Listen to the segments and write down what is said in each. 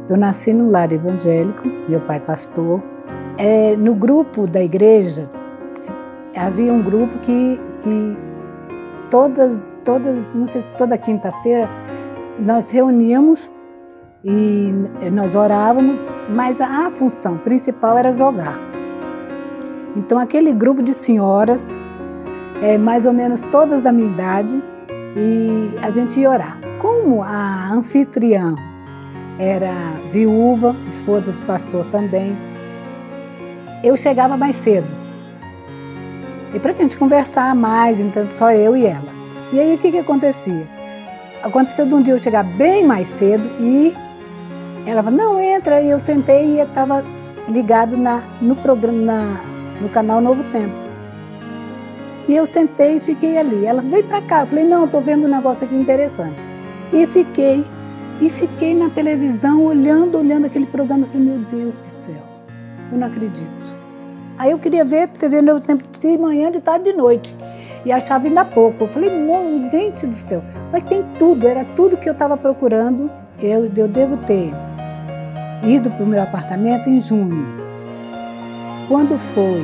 Eu nasci num lar evangélico, meu pai pastor. No grupo da igreja, havia um grupo que não sei, toda quinta-feira, nós reuníamos e nós orávamos, mas a função principal era jogar. Então, aquele grupo de senhoras, mais ou menos todas da minha idade, e a gente ia orar. Como a anfitriã era viúva, esposa de pastor também, eu chegava mais cedo. E para a gente conversar mais, então só eu e ela. E aí o que acontecia? Aconteceu de um dia eu chegar bem mais cedo e ela falou, não, entra. E eu sentei e estava ligado no programa, no canal Novo Tempo. E eu sentei e fiquei ali. Ela, vem para cá. Eu falei, não, estou vendo um negócio aqui interessante. E fiquei na televisão, olhando aquele programa. Eu falei, meu Deus do céu, eu não acredito. Aí eu queria ver TV Novo Tempo de manhã, de tarde, de noite. E achava ainda pouco. Eu falei, gente do céu, mas tem tudo, era tudo que eu estava procurando. Eu devo ter ido para o meu apartamento em junho. Quando foi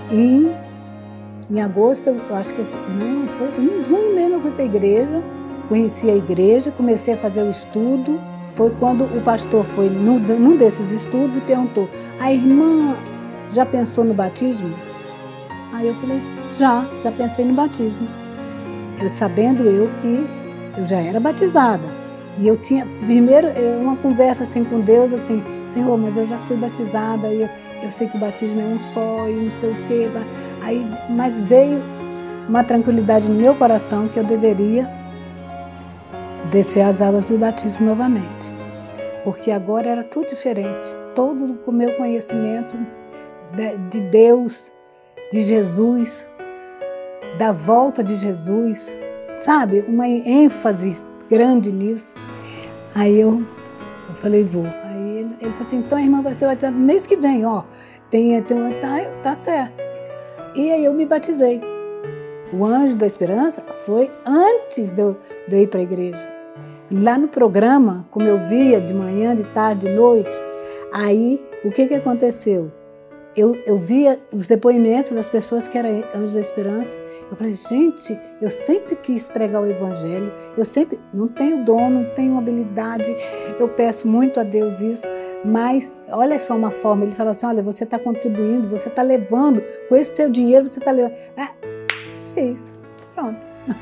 em agosto, eu acho que foi em junho mesmo, eu fui para a igreja, conheci a igreja, comecei a fazer o estudo. Foi quando o pastor foi num desses estudos e perguntou, a irmã já pensou no batismo? Aí eu falei assim, já pensei no batismo. Sabendo que eu já era batizada. E eu tinha, primeiro, uma conversa assim com Deus, assim, Senhor, mas eu já fui batizada, e eu sei que o batismo é um só, e não sei o quê. Mas veio uma tranquilidade no meu coração que eu deveria descer as águas do batismo novamente. Porque agora era tudo diferente. Todo o meu conhecimento de Deus, de Jesus, da volta de Jesus, sabe? Uma ênfase grande nisso. Aí eu falei, vou. Aí ele falou assim, então a irmã vai ser batizada no mês que vem, ó. Tá certo. E aí eu me batizei. O Anjo da Esperança foi antes de eu ir para a igreja. Lá no programa, como eu via de manhã, de tarde, de noite, aí o que aconteceu? Eu via os depoimentos das pessoas que eram Anjos da Esperança. Eu falei, gente, eu sempre quis pregar o Evangelho, eu sempre não tenho dom, não tenho habilidade, eu peço muito a Deus isso, mas olha só uma forma, ele falou assim, olha, você está contribuindo, você está levando, com esse seu dinheiro você está levando. Fiz, pronto.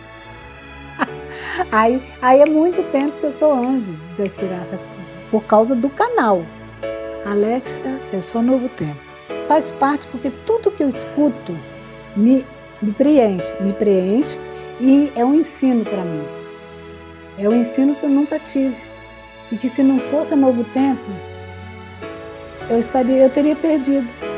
Aí é muito tempo que eu sou Anjo da Esperança, por causa do canal. Alexia, é só Novo Tempo. Faz parte porque tudo que eu escuto me preenche e é um ensino para mim. É um ensino que eu nunca tive. E que se não fosse Novo Tempo, eu teria perdido.